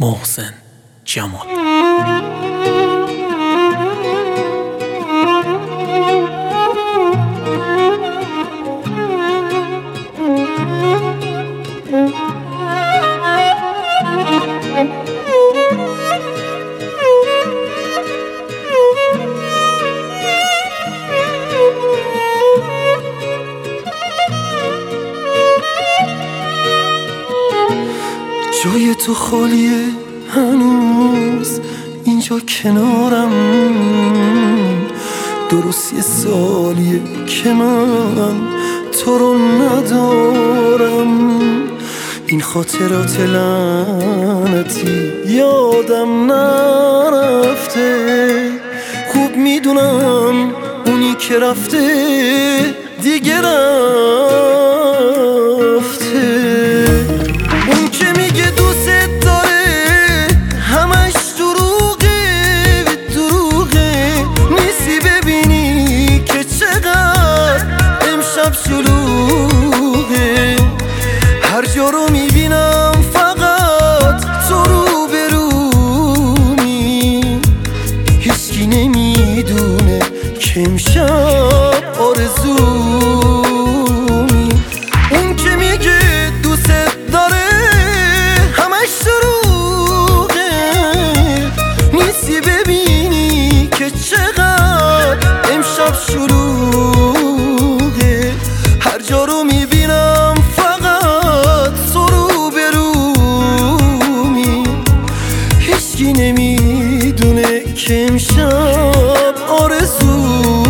محسن جمال. جای تو خالیه هنوز اینجا کنارم، درست یه سالیه که من تو رو ندارم. این خاطرات لعنتی یادم نرفته، خوب میدونم اونی که رفته دیگه رفته. اون که میگه دوست داره همش دروغه، دروغه. نیستی ببینی که چقدر امشب شلوغه. هر جا رو میبینم فقط تو رو برومی، هیچکی نمیدونه که امشب آرزومی. اون که میگه دوست داره همش دروغه، نیستی ببینی که چقدر امشب شلوغه. هر جا رو میبینم فقط تو رو برومی، هیچکی نمیدونه که امشب آرزومی.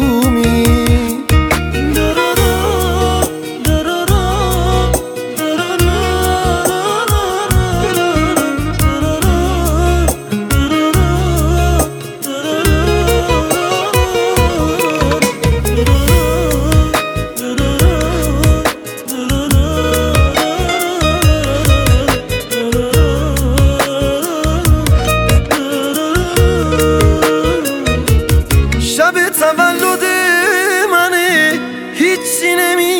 شب تولد منه، هیچی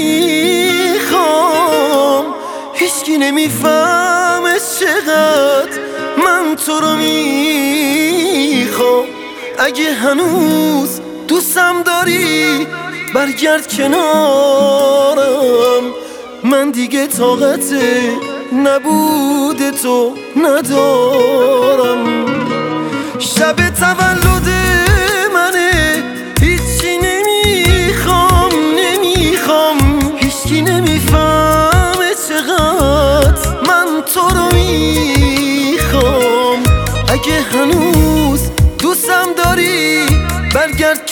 نمیخوام، هیچکی نمیفهمه چقدر من تو رو میخوام. اگه هنوز دوستم داری برگرد کنارم، من دیگه طاقت نبود تو ندارم. شب تولد منه، هیچی نمیخوام، نمیخوام، هیچکی نمیفهمه چقدر من تو رو میخوام. اگه هنوز دوستم داری برگرد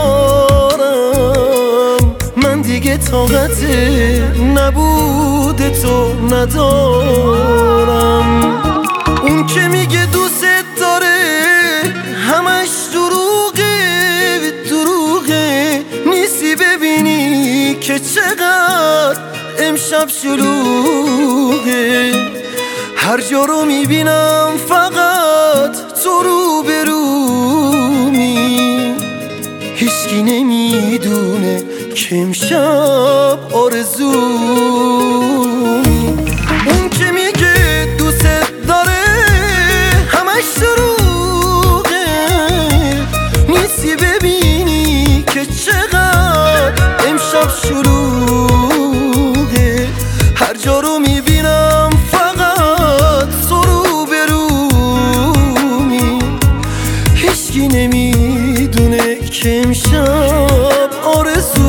کنارم، من دیگه طاقت نبود تو ندارم. اون که میگه دوست داره همش دروغه، دروغه. نیستی ببینی که چقدر امشب شلوغه. هر جا رو میبینم فقط تو رو برومی، هیچکی نمیدونه که امشب آرزومی. اون که میگه دوست داره همش دروغه، نیستی ببینی که چقدر امشب شلوغه. هر جا رو میبینم فقط تو رو برومی، هیچکی نمیدونه که امشب آرزو